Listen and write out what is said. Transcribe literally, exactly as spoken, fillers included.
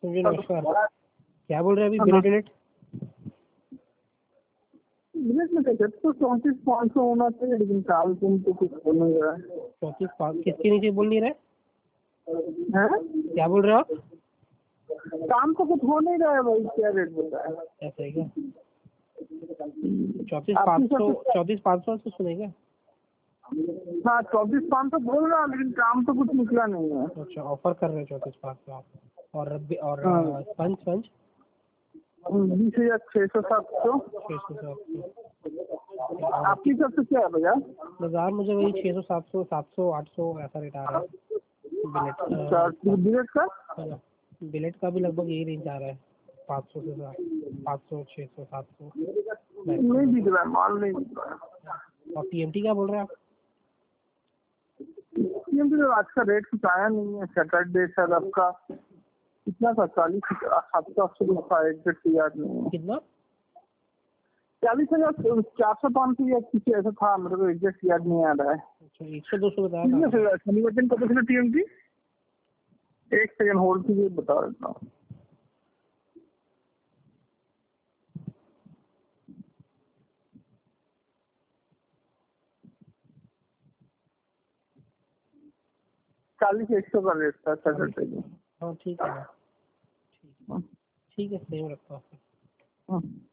जी नमस्कार। क्या बोल रहे हैं अभी? मिनट मिनट मिनट में कहते तो चौंतीस पाँच सौ होना चाहिए, लेकिन साल तुम तो कुछ बोल नहीं रहा है। चौंतीस पाँच किसके नीचे बोल नहीं रहे? हैं? क्या बोल रहे हो आप? काम तो कुछ हो नहीं रहा है भाई, क्या रेट बोल रहा है? ऐसा है क्या? चौंतीस पाँच सौ चौंतीस पाँच सौ से सुनेगा? हाँ चौबीस पाँच सौ बोल रहा, लेकिन काम तो कुछ निकला नहीं है। अच्छा, ऑफर कर रहे हैं चौंतीस पाँच सौ आप। और और हाँ। स्पंज स्पंज बीस हजार छः सौ सात सौ छः सौ सात सौ। आपकी सबसे क्या है भैया? बाजार मुझे वही छः सौ सात सौ सात सौ आठ सौ ऐसा रेट आ रहा है। बिलेट बिलेट का बिलेट का भी लगभग यही रेंज आ रहा है, पाँच सौ से पाँच सौ छः सौ सात सौ। नहीं बिक रहा है, माल नहीं बिक रहा है। और टीएमटी क्या बोल रहे हैं आप? टीएमटी तो आज का रेट कुछ आया नहीं है। सैटरडे शायद आपका कितना था? चालीस सात सौ अस्सी रुपये एग्जैक्ट याद नहीं है। कितना? चालीस हजार चार सौ पाँच सौ या कुछ ऐसा था, मेरे को एग्जैक्ट याद नहीं आ रहा है। अच्छा, एक सौ दो सौ बताया था। शनिवार दिन कब था टीएमटी? एक सेकंड होल्ड कीजिए, बता देता हूँ। चालीस एक सौ का रेट था सैटरडे में। हाँ ठीक है, ठीक है, सही रखता हूँ।